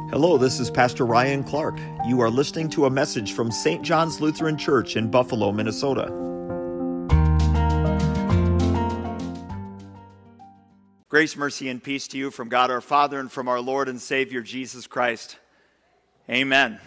Hello, this is Pastor Ryan Clark. You are listening to a message from St. John's Lutheran Church in Buffalo, Minnesota. Grace, mercy, and peace to you from God our Father and from our Lord and Savior Jesus Christ. Amen.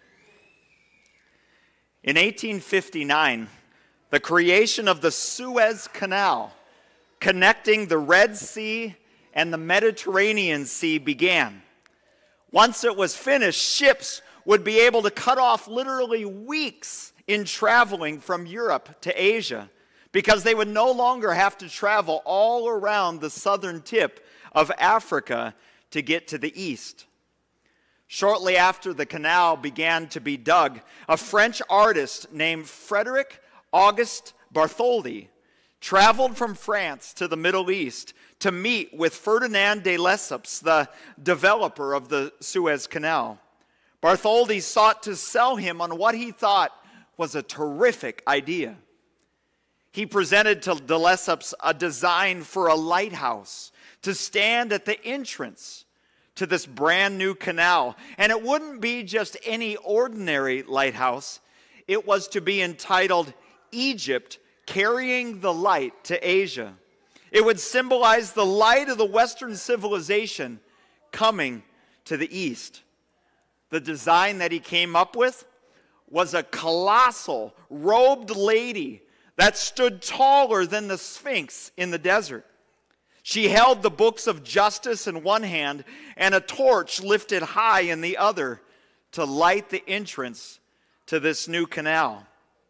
In 1859, the creation of the Suez Canal, connecting the Red Sea and the Mediterranean Sea, began. Once it was finished, ships would be able to cut off literally weeks in traveling from Europe to Asia, because they would no longer have to travel all around the southern tip of Africa to get to the east. Shortly after the canal began to be dug, a French artist named Frederick Auguste Bartholdi traveled from France to the Middle East to meet with Ferdinand de Lesseps, the developer of the Suez Canal. Bartholdi sought to sell him on what he thought was a terrific idea. He presented to de Lesseps a design for a lighthouse to stand at the entrance to this brand new canal. And it wouldn't be just any ordinary lighthouse. It was to be entitled Egypt Carrying the Light to Asia. It would symbolize the light of the Western civilization coming to the East. The design that he came up with was a colossal robed lady that stood taller than the Sphinx in the desert. She held the books of justice in one hand and a torch lifted high in the other to light the entrance to this new canal.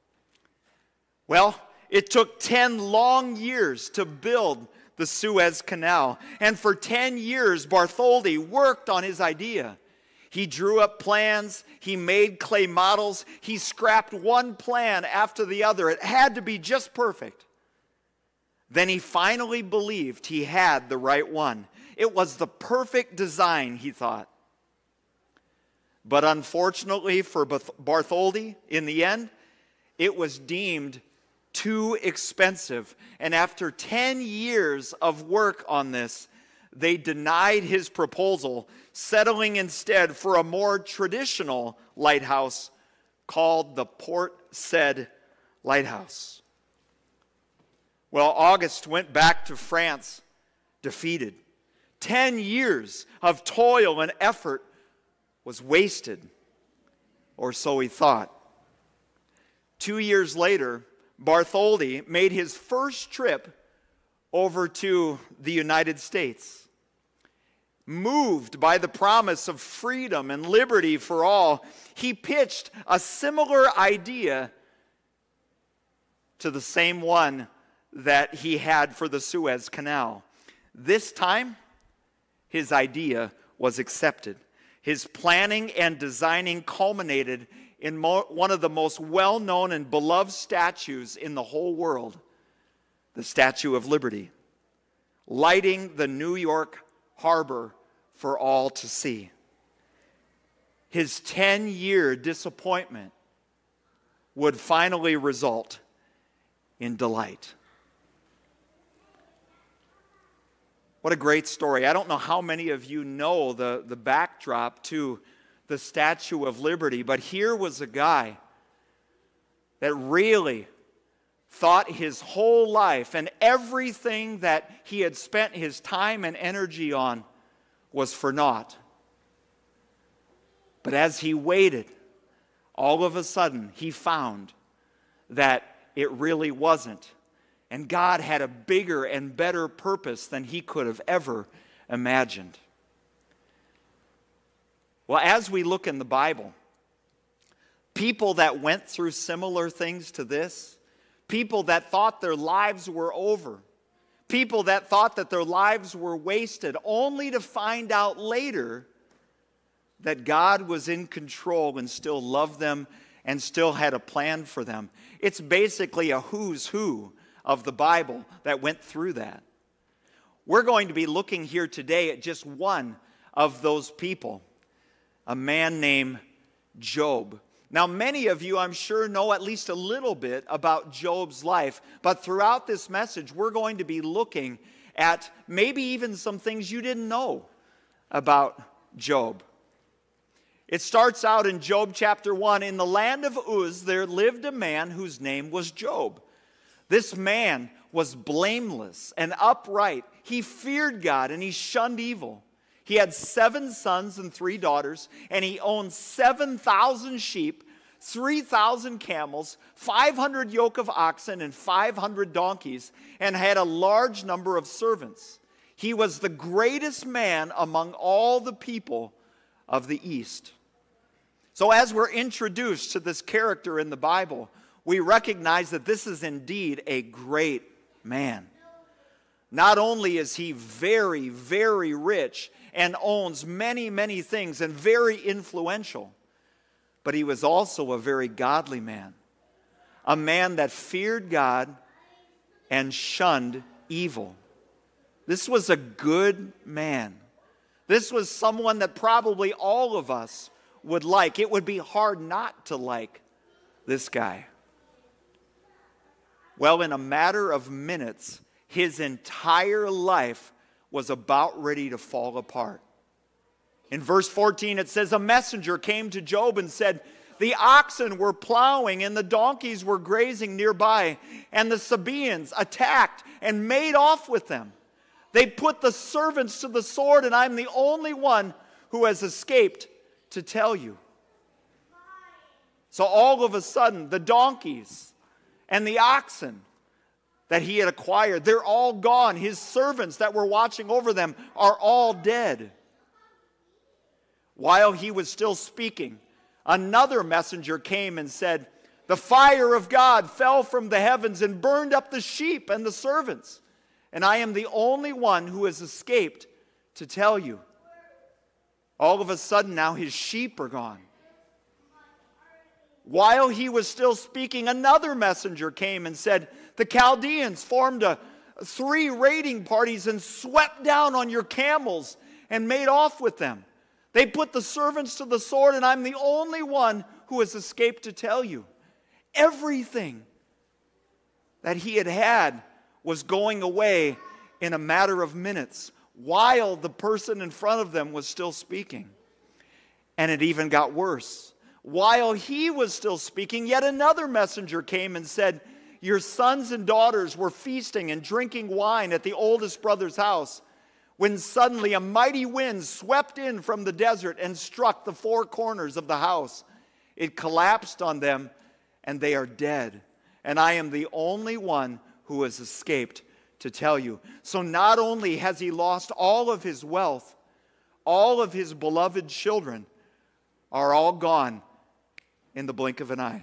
Well, it took 10 long years to build the Suez Canal. And for 10 years, Bartholdi worked on his idea. He drew up plans. He made clay models. He scrapped one plan after the other. It had to be just perfect. Then he finally believed he had the right one. It was the perfect design, he thought. But unfortunately for Bartholdi, in the end, it was deemed too expensive. And after 10 years of work on this, they denied his proposal, settling instead for a more traditional lighthouse called the Port Said Lighthouse. Well, August went back to France defeated. 10 years of toil and effort was wasted, or so he thought. 2 years later, Bartholdi made his first trip over to the United States. Moved by the promise of freedom and liberty for all, he pitched a similar idea to the same one that he had for the Suez Canal. This time, his idea was accepted. His planning and designing culminated in one of the most well-known and beloved statues in the whole world, the Statue of Liberty, lighting the New York harbor for all to see. His 10-year disappointment would finally result in delight. What a great story. I don't know how many of you know the backdrop to the Statue of Liberty, but here was a guy that really thought his whole life and everything that he had spent his time and energy on was for naught. But as he waited, all of a sudden he found that it really wasn't. And God had a bigger and better purpose than he could have ever imagined. Well, as we look in the Bible, people that went through similar things to this, people that thought their lives were over, people that thought that their lives were wasted, only to find out later that God was in control and still loved them and still had a plan for them. It's basically a who's who of the Bible that went through that. We're going to be looking here today at just one of those people, a man named Job. Now, many of you, I'm sure, know at least a little bit about Job's life, but throughout this message, we're going to be looking at maybe even some things you didn't know about Job. It starts out in Job chapter 1. In the land of Uz, there lived a man whose name was Job. This man was blameless and upright. He feared God and he shunned evil. He had 7 sons and 3 daughters, and he owned 7,000 sheep, 3,000 camels, 500 yoke of oxen, and 500 donkeys, and had a large number of servants. He was the greatest man among all the people of the East. So as we're introduced to this character in the Bible, we recognize that this is indeed a great man. Not only is he very, very rich and owns many, many things and very influential, but he was also a very godly man. A man that feared God and shunned evil. This was a good man. This was someone that probably all of us would like. It would be hard not to like this guy. Well, in a matter of minutes, his entire life was about ready to fall apart. In verse 14, it says, a messenger came to Job and said, the oxen were plowing and the donkeys were grazing nearby, and the Sabaeans attacked and made off with them. They put the servants to the sword, and I'm the only one who has escaped to tell you. So all of a sudden, the donkeys and the oxen that he had acquired, they're all gone. His servants that were watching over them are all dead. While he was still speaking, another messenger came and said, the fire of God fell from the heavens and burned up the sheep and the servants, and I am the only one who has escaped to tell you. All of a sudden now his sheep are gone. While he was still speaking, another messenger came and said, the Chaldeans formed 3 raiding parties and swept down on your camels and made off with them. They put the servants to the sword, and I'm the only one who has escaped to tell you. Everything that he had was going away in a matter of minutes, while the person in front of them was still speaking. And it even got worse. While he was still speaking, yet another messenger came and said, your sons and daughters were feasting and drinking wine at the oldest brother's house, when suddenly a mighty wind swept in from the desert and struck the 4 corners of the house. It collapsed on them, and they are dead. And I am the only one who has escaped to tell you. So not only has he lost all of his wealth, all of his beloved children are all gone in the blink of an eye.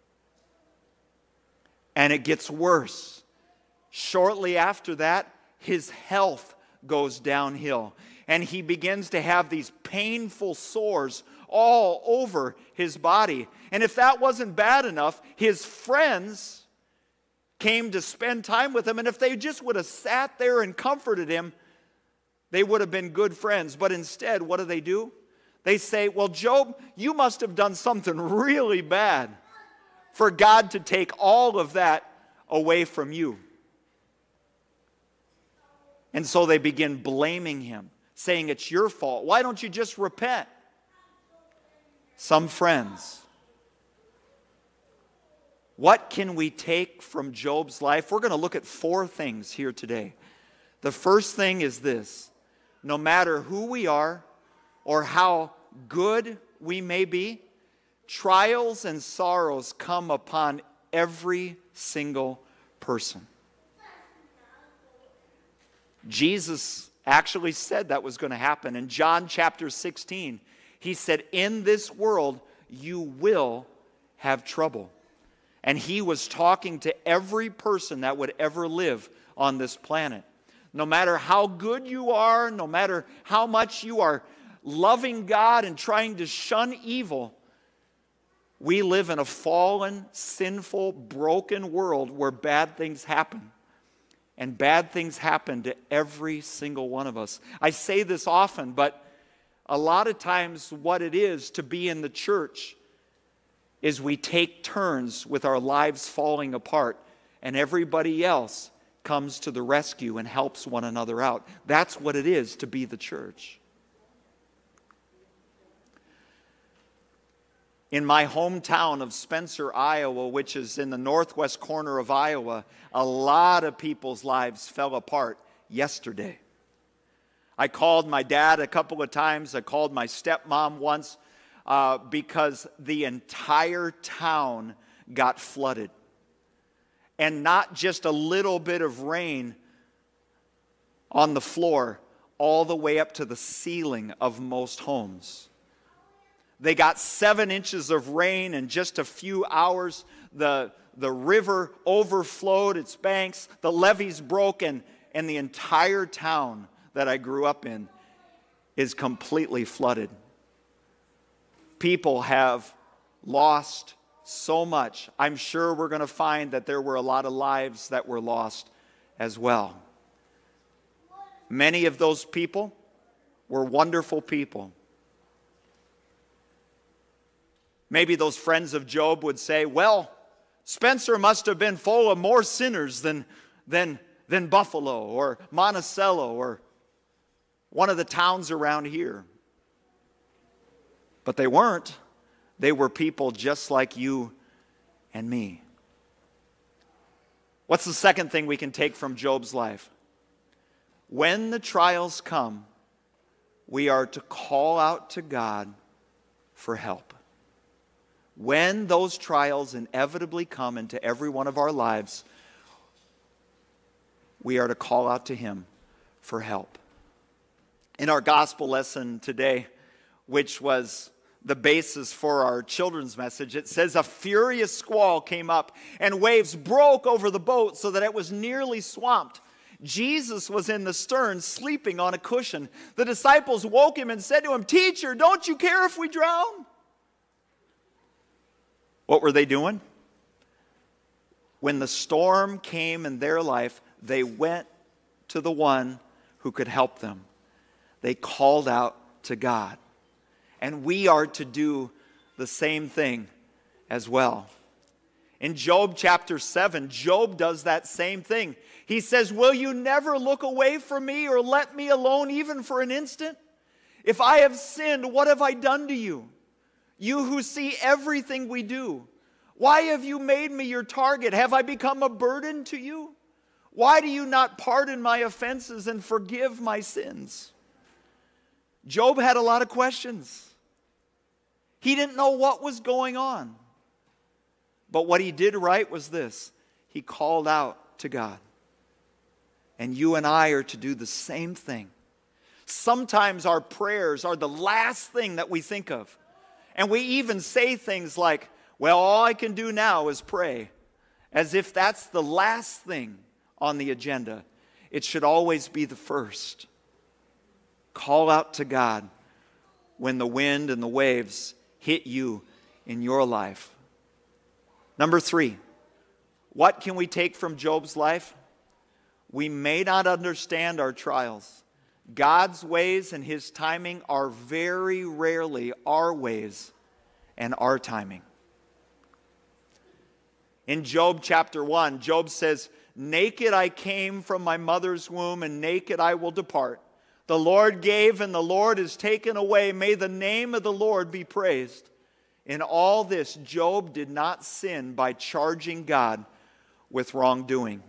And it gets worse. Shortly after that, his health goes downhill, and he begins to have these painful sores all over his body. And if that wasn't bad enough, his friends came to spend time with him, and if they just would have sat there and comforted him, they would have been good friends. But instead, what do? They say, well, Job, you must have done something really bad for God to take all of that away from you. And so they begin blaming him, saying it's your fault. Why don't you just repent? Some friends. What can we take from Job's life? We're going to look at 4 things here today. The first thing is this: no matter who we are or how good we may be, trials and sorrows come upon every single person. Jesus actually said that was going to happen. In John chapter 16, he said, in this world you will have trouble. And he was talking to every person that would ever live on this planet. No matter how good you are, no matter how much you are loving God and trying to shun evil, we live in a fallen, sinful, broken world where bad things happen. And bad things happen to every single one of us. I say this often, but a lot of times what it is to be in the church is we take turns with our lives falling apart, and everybody else comes to the rescue and helps one another out. That's what it is to be the church. In my hometown of Spencer, Iowa, which is in the northwest corner of Iowa, a lot of people's lives fell apart yesterday. I called my dad a couple of times. I called my stepmom once because the entire town got flooded. And not just a little bit of rain on the floor, all the way up to the ceiling of most homes. They got 7 inches of rain in just a few hours. The river overflowed its banks. The levees broke, and the entire town that I grew up in is completely flooded. People have lost so much. I'm sure we're going to find that there were a lot of lives that were lost as well. Many of those people were wonderful people. Maybe those friends of Job would say, well, Spencer must have been full of more sinners than Buffalo or Monticello or one of the towns around here. But they weren't. They were people just like you and me. What's the second thing we can take from Job's life? When the trials come, we are to call out to God for help. When those trials inevitably come into every one of our lives, we are to call out to Him for help. In our gospel lesson today, which was the basis for our children's message, it says a furious squall came up and waves broke over the boat so that it was nearly swamped. Jesus was in the stern sleeping on a cushion. The disciples woke him and said to him, "Teacher, don't you care if we drown?" What were they doing? When the storm came in their life, they went to the one who could help them. They called out to God. And we are to do the same thing as well. In Job chapter 7, Job does that same thing. He says, "Will you never look away from me or let me alone even for an instant? If I have sinned, what have I done to you? You who see everything we do. Why have you made me your target? Have I become a burden to you? Why do you not pardon my offenses and forgive my sins?" Job had a lot of questions. He didn't know what was going on. But what he did right was this: he called out to God. And you and I are to do the same thing. Sometimes our prayers are the last thing that we think of. And we even say things like, well, all I can do now is pray, as if that's the last thing on the agenda. It should always be the first. Call out to God when the wind and the waves hit you in your life. Number 3, what can we take from Job's life? We may not understand our trials. God's ways and His timing are very rarely our ways and our timing. In Job chapter 1, Job says, "Naked I came from my mother's womb, and naked I will depart. The Lord gave, and the Lord has taken away. May the name of the Lord be praised." In all this, Job did not sin by charging God with wrongdoing.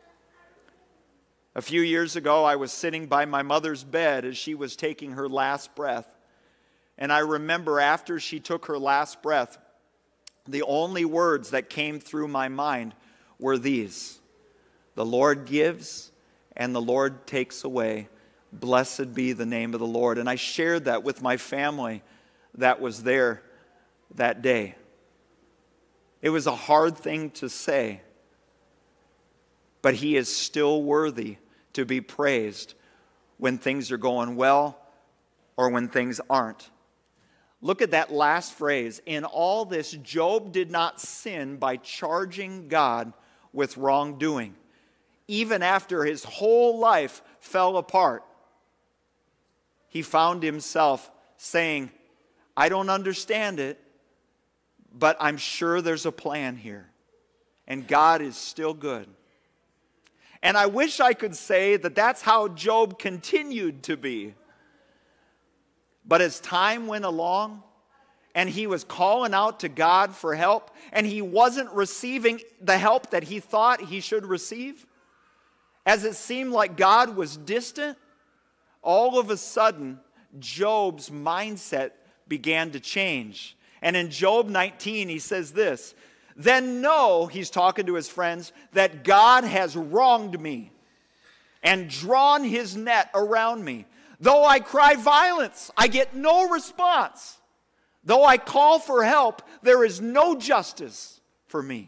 A few years ago, I was sitting by my mother's bed as she was taking her last breath. And I remember after she took her last breath, the only words that came through my mind were these: "The Lord gives and the Lord takes away. Blessed be the name of the Lord." And I shared that with my family that was there that day. It was a hard thing to say, but He is still worthy to be praised when things are going well or when things aren't. Look at that last phrase. In all this, Job did not sin by charging God with wrongdoing. Even after his whole life fell apart, he found himself saying, "I don't understand it, but I'm sure there's a plan here. And God is still good." And I wish I could say that that's how Job continued to be. But as time went along, and he was calling out to God for help, and he wasn't receiving the help that he thought he should receive, as it seemed like God was distant, all of a sudden, Job's mindset began to change. And in Job 19, he says this, "Then know," he's talking to his friends, "that God has wronged me and drawn his net around me. Though I cry violence, I get no response. Though I call for help, there is no justice for me."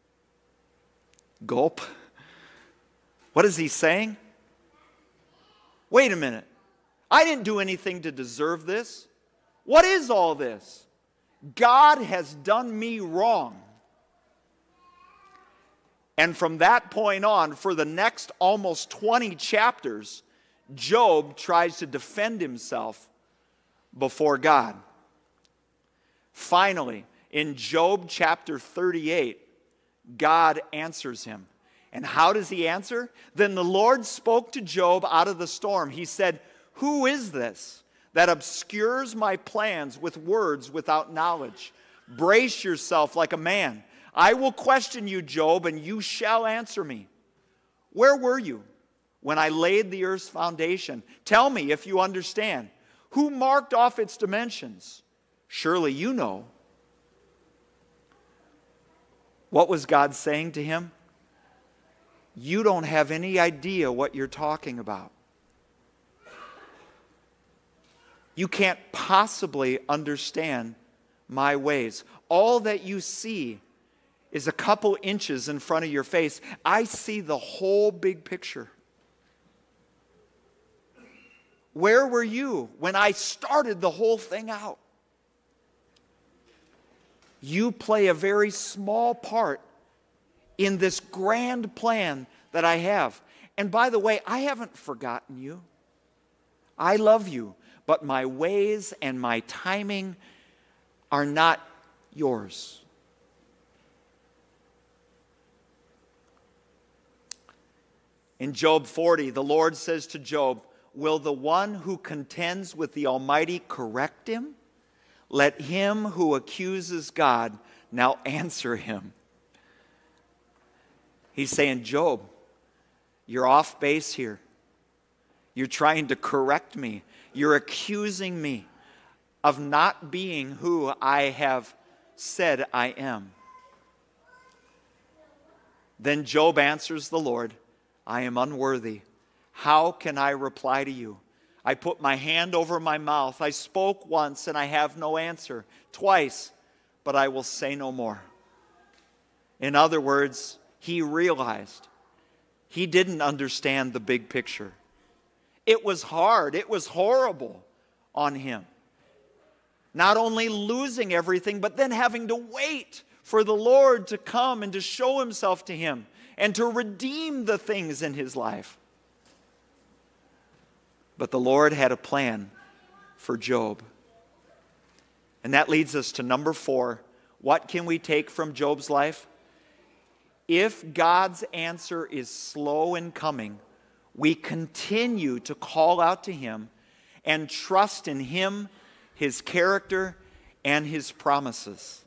Gulp. What is he saying? Wait a minute. I didn't do anything to deserve this. What is all this? God has done me wrong. And from that point on, for the next almost 20 chapters, Job tries to defend himself before God. Finally, in Job chapter 38, God answers him. And how does he answer? "Then the Lord spoke to Job out of the storm. He said, 'Who is this that obscures my plans with words without knowledge? Brace yourself like a man. I will question you, Job, and you shall answer me. Where were you when I laid the earth's foundation? Tell me if you understand. Who marked off its dimensions? Surely you know.'" What was God saying to him? You don't have any idea what you're talking about. You can't possibly understand my ways. All that you see is a couple inches in front of your face. I see the whole big picture. Where were you when I started the whole thing out? You play a very small part in this grand plan that I have. And by the way, I haven't forgotten you. I love you, but my ways and my timing are not yours. In Job 40, the Lord says to Job, "Will the one who contends with the Almighty correct him? Let him who accuses God now answer him." He's saying, Job, you're off base here. You're trying to correct me. You're accusing me of not being who I have said I am. Then Job answers the Lord, "I am unworthy. How can I reply to you? I put my hand over my mouth. I spoke once and I have no answer. Twice, but I will say no more." In other words, he realized he didn't understand the big picture. It was hard. It was horrible on him. Not only losing everything, but then having to wait for the Lord to come and to show himself to him and to redeem the things in his life. But the Lord had a plan for Job. And that leads us to number 4. What can we take from Job's life? If God's answer is slow in coming, we continue to call out to him and trust in him, his character, and his promises.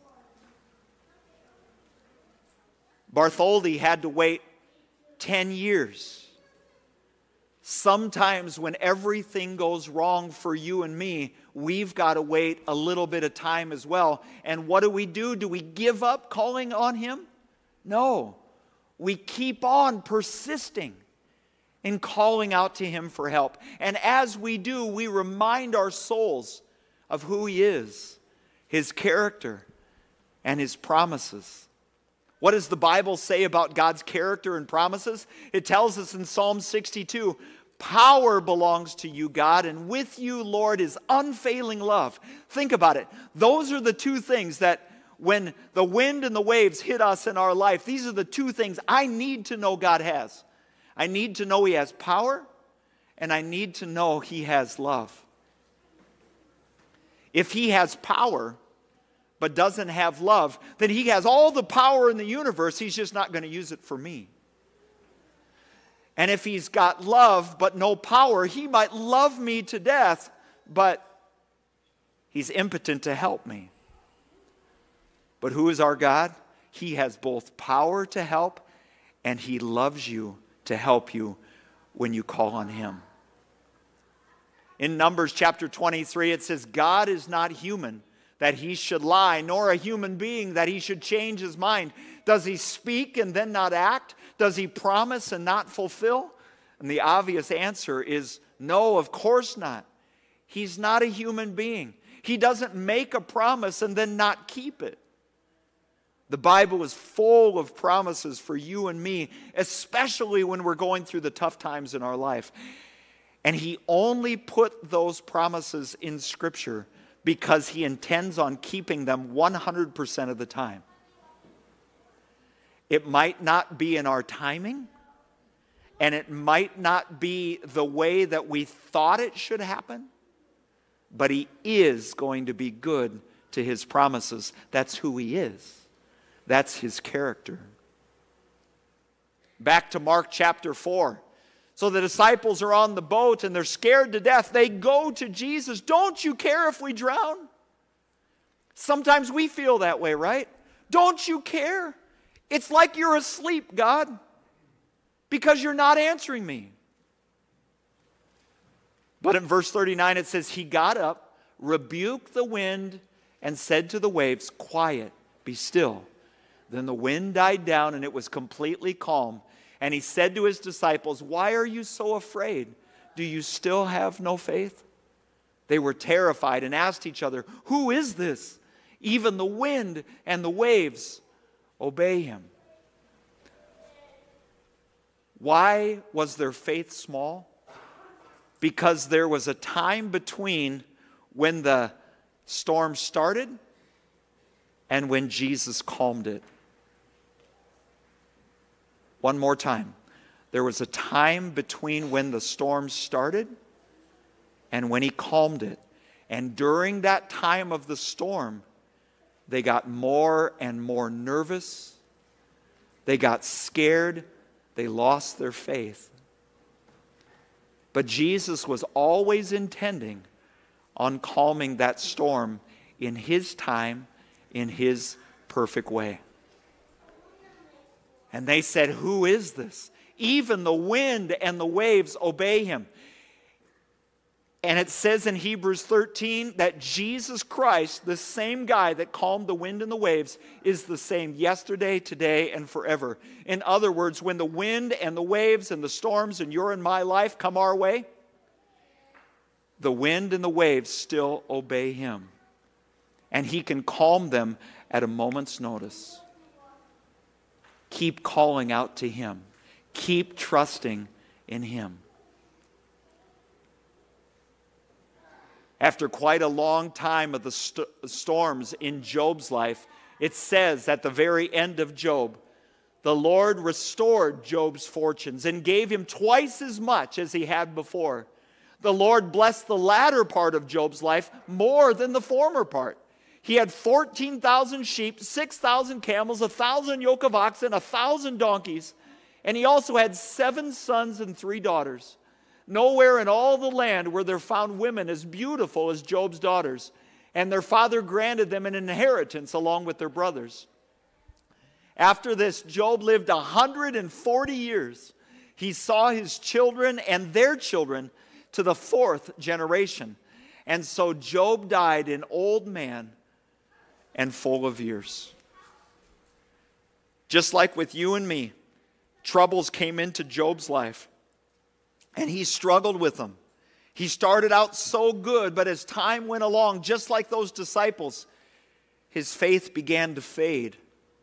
Bartholdi had to wait 10 years. Sometimes when everything goes wrong for you and me, we've got to wait a little bit of time as well. And what do? Do we give up calling on him? No. We keep on persisting in calling out to him for help. And as we do, we remind our souls of who he is, his character, and his promises. What does the Bible say about God's character and promises? It tells us in Psalm 62, "Power belongs to you, God, and with you, Lord, is unfailing love." Think about it. Those are the two things that when the wind and the waves hit us in our life, these are the two things I need to know God has. I need to know he has power, and I need to know he has love. If he has power but doesn't have love, then he has all the power in the universe, he's just not going to use it for me. And if he's got love but no power, he might love me to death, but he's impotent to help me. But who is our God? He has both power to help, and He loves you to help you when you call on Him. In Numbers chapter 23, it says, God is not human that He should lie, nor a human being that He should change His mind. Does He speak and then not act? Does He promise and not fulfill? And the obvious answer is no, of course not. He's not a human being. He doesn't make a promise and then not keep it. The Bible is full of promises for you and me, especially when we're going through the tough times in our life. And He only put those promises in Scripture because He intends on keeping them 100% of the time. It might not be in our timing, and it might not be the way that we thought it should happen, but He is going to be good to His promises. That's who He is. That's His character. Back to Mark chapter 4. So the disciples are on the boat and they're scared to death. They go to Jesus. Don't you care if we drown? Sometimes we feel that way, right? Don't you care? It's like you're asleep, God, because you're not answering me. But in verse 39 it says, He got up, rebuked the wind, and said to the waves, quiet, be still. Then the wind died down and it was completely calm. And He said to His disciples, why are you so afraid? Do you still have no faith? They were terrified and asked each other, who is this? Even the wind and the waves obey Him. Why was their faith small? Because there was a time between when the storm started and when Jesus calmed it. One more time. There was a time between when the storm started and when He calmed it. And during that time of the storm, they got more and more nervous. They got scared. They lost their faith. But Jesus was always intending on calming that storm in His time, in His perfect way. And they said, who is this? Even the wind and the waves obey Him. And it says in Hebrews 13 that Jesus Christ, the same guy that calmed the wind and the waves, is the same yesterday, today, and forever. In other words, when the wind and the waves and the storms in your and my life come our way, the wind and the waves still obey Him. And He can calm them at a moment's notice. Keep calling out to Him. Keep trusting in Him. After quite a long time of the storms in Job's life, it says at the very end of Job, the Lord restored Job's fortunes and gave him twice as much as he had before. The Lord blessed the latter part of Job's life more than the former part. He had 14,000 sheep, 6,000 camels, 1,000 yoke of oxen, 1,000 donkeys, and he also had 7 sons and 3 daughters. Nowhere in all the land were there found women as beautiful as Job's daughters, and their father granted them an inheritance along with their brothers. After this, Job lived 140 years. He saw his children and their children to the 4th generation. And so Job died an old man and full of years. Just like with you and me, troubles came into Job's life, and he struggled with them. He started out so good, but as time went along, just like those disciples, his faith began to fade.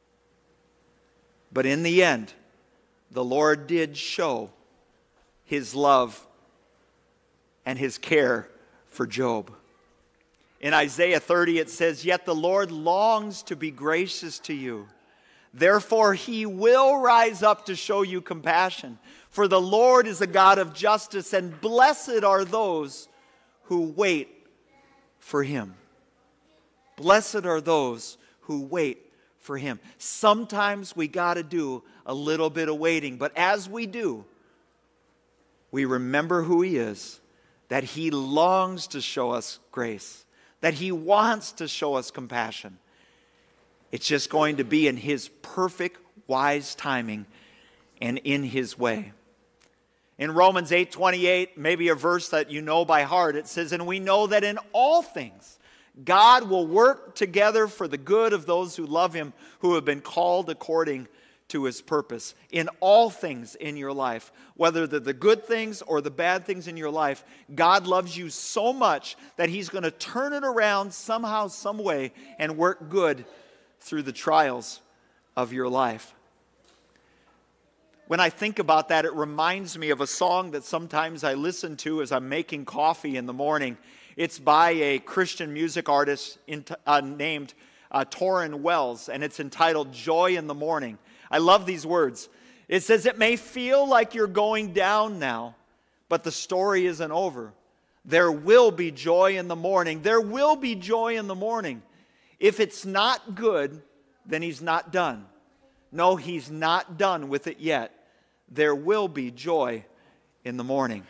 But in the end, the Lord did show His love and His care for Job. In Isaiah 30 it says, yet the Lord longs to be gracious to you. Therefore He will rise up to show you compassion. For the Lord is a God of justice, and blessed are those who wait for Him. Blessed are those who wait for Him. Sometimes we got to do a little bit of waiting, but as we do, we remember who He is, that He longs to show us grace, that He wants to show us compassion. It's just going to be in His perfect, wise timing and in His way. In Romans 8:28, maybe a verse that you know by heart, it says, "And we know that in all things God will work together for the good of those who love Him, who have been called according to His purpose." In all things in your life, whether they're the good things or the bad things in your life, God loves you so much that He's going to turn it around somehow, some way, and work good through the trials of your life. When I think about that, it reminds me of a song that sometimes I listen to as I'm making coffee in the morning. It's by a Christian music artist named Torrin Wells, and it's entitled "Joy in the Morning." I love these words. It says, "It may feel like you're going down now, but the story isn't over. There will be joy in the morning. There will be joy in the morning. If it's not good, then He's not done. No, He's not done with it yet. There will be joy in the morning."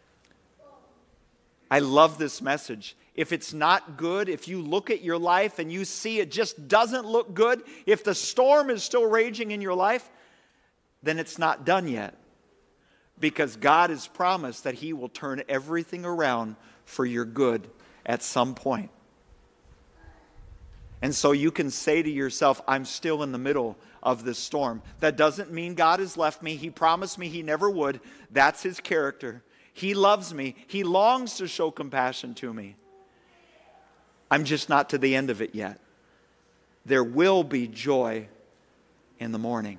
I love this message. If it's not good, if you look at your life and you see it just doesn't look good, if the storm is still raging in your life, then it's not done yet. Because God has promised that He will turn everything around for your good at some point. And so you can say to yourself, I'm still in the middle of this storm. That doesn't mean God has left me. He promised me He never would. That's His character. He loves me. He longs to show compassion to me. I'm just not to the end of it yet. There will be joy in the morning.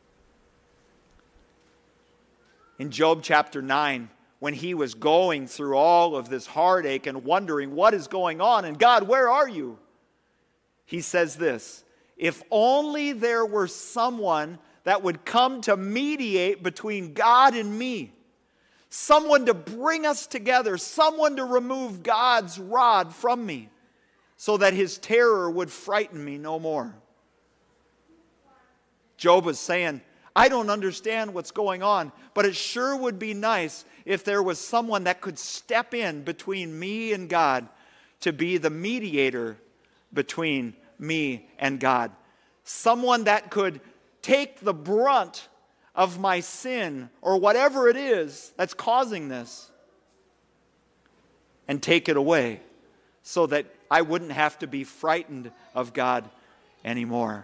In Job chapter 9, when he was going through all of this heartache and wondering what is going on, and God, where are you? He says this, "If only there were someone that would come to mediate between God and me, someone to bring us together, someone to remove God's rod from me, so that His terror would frighten me no more." Job was saying, I don't understand what's going on, but it sure would be nice if there was someone that could step in between me and God to be the mediator between me and God. Someone that could take the brunt of my sin or whatever it is that's causing this and take it away so that I wouldn't have to be frightened of God anymore.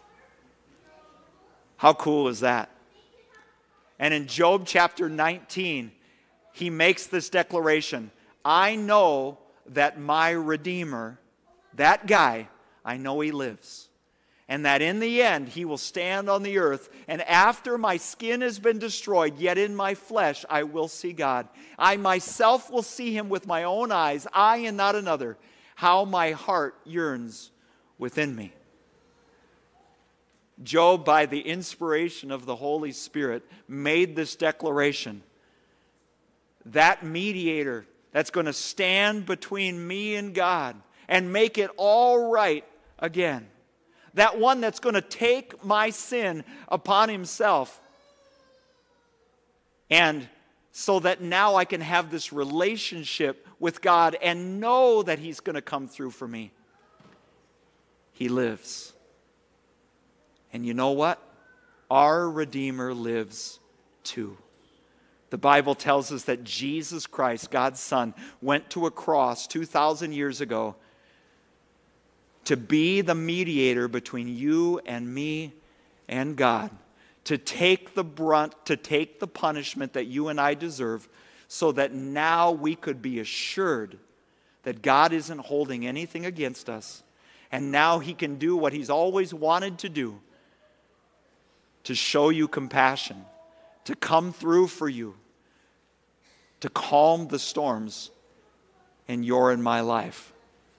How cool is that? And in Job chapter 19, he makes this declaration, I know that my Redeemer, that guy, I know he lives. And that in the end, he will stand on the earth. And after my skin has been destroyed, yet in my flesh I will see God. I myself will see Him with my own eyes, I and not another. How my heart yearns within me. Job, by the inspiration of the Holy Spirit, made this declaration. That mediator that's going to stand between me and God and make it all right again. That one that's going to take my sin upon Himself. And so that now I can have this relationship with God and know that He's going to come through for me. He lives. And you know what? Our Redeemer lives too. The Bible tells us that Jesus Christ, God's Son, went to a cross 2,000 years ago to be the mediator between you and me and God, to take the brunt, to take the punishment that you and I deserve, so that now we could be assured that God isn't holding anything against us, and now He can do what He's always wanted to do, to show you compassion, to come through for you, to calm the storms in your and my life.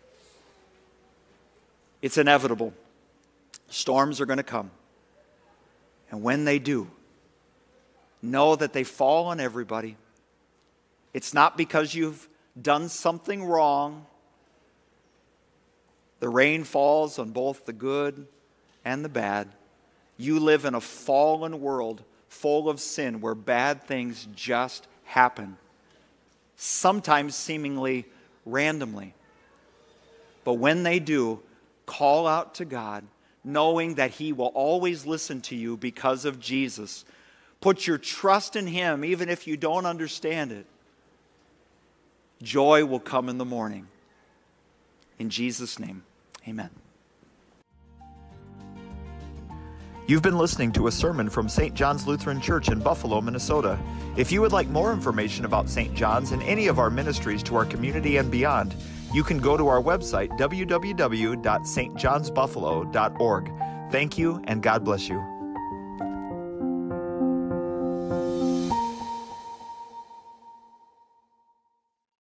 It's inevitable. Storms are going to come. And when they do, know that they fall on everybody. It's not because you've done something wrong. The rain falls on both the good and the bad. You live in a fallen world full of sin where bad things just happen, sometimes seemingly randomly. But when they do, call out to God, knowing that He will always listen to you because of Jesus. Put your trust in Him, even if you don't understand it. Joy will come in the morning. In Jesus' name, amen. You've been listening to a sermon from St. John's Lutheran Church in Buffalo, Minnesota. If you would like more information about St. John's and any of our ministries to our community and beyond, you can go to our website, www.stjohnsbuffalo.org. Thank you, and God bless you.